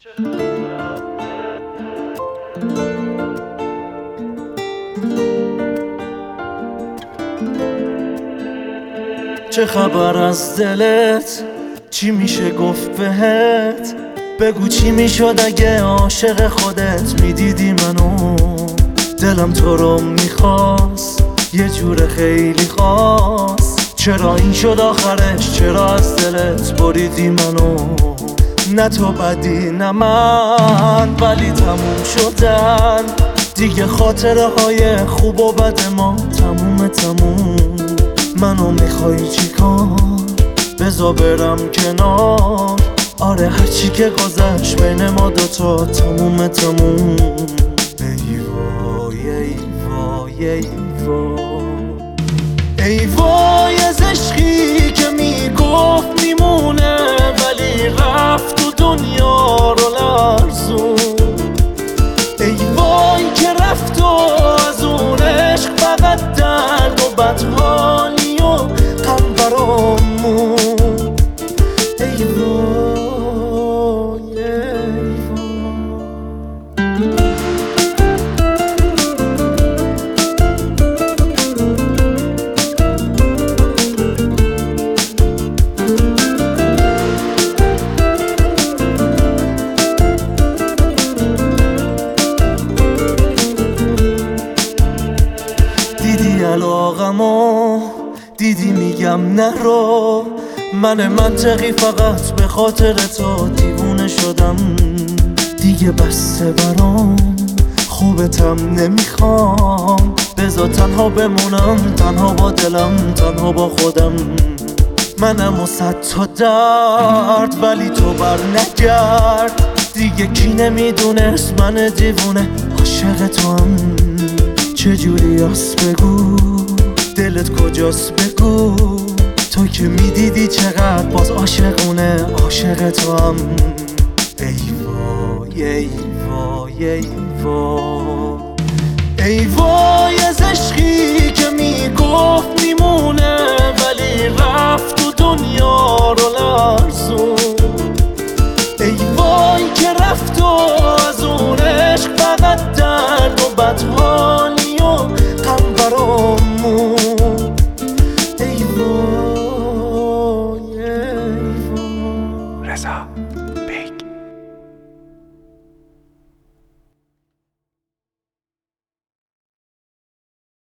چه خبر از دلت؟ چی میشه گفت بهت؟ بگو چی میشد اگه عاشق خودت میدیدی منو؟ دلم تو رو میخواست یه جور خیلی خاص. چرا این شد آخرش؟ چرا از دلت بریدی منو؟ نه تو بدی نه من، ولی تموم شدن دیگه. خاطره های خوب و بد ما تموم. منو میخوای چیکار؟ بذار برم کنار. آره هرچی که گذشت بین ما دوتا تموم. ای وای ای وای ای وای ای وای از عشقی که میگفت میمونه ولی رفت و دنیا رو لرزون. ای وای که رفت و از اون عشق فقط درد و بدحالی و غم برامون. ای وای ای دیدی علاقمو؟ دیدی میگم نرو؟ من منطقی فقط به خاطر تو دیوونه شدم. دیگه بسته برام، خوبتم نمیخوام. بذار تنها بمونم، تنها با دلم، تنها با خودم. منم و صد تا درد ولی تو بر نگرد. دیگه کی نمیدونست من دیوونه عاشق تو هم. چجوری هست بگو؟ دلت کجاست بگو؟ تو که میدیدی چقدر باز عاشقونه عاشق تو هم. ای وای ای وای ای وای ای وای از عشقی که میگفت میمونه ولی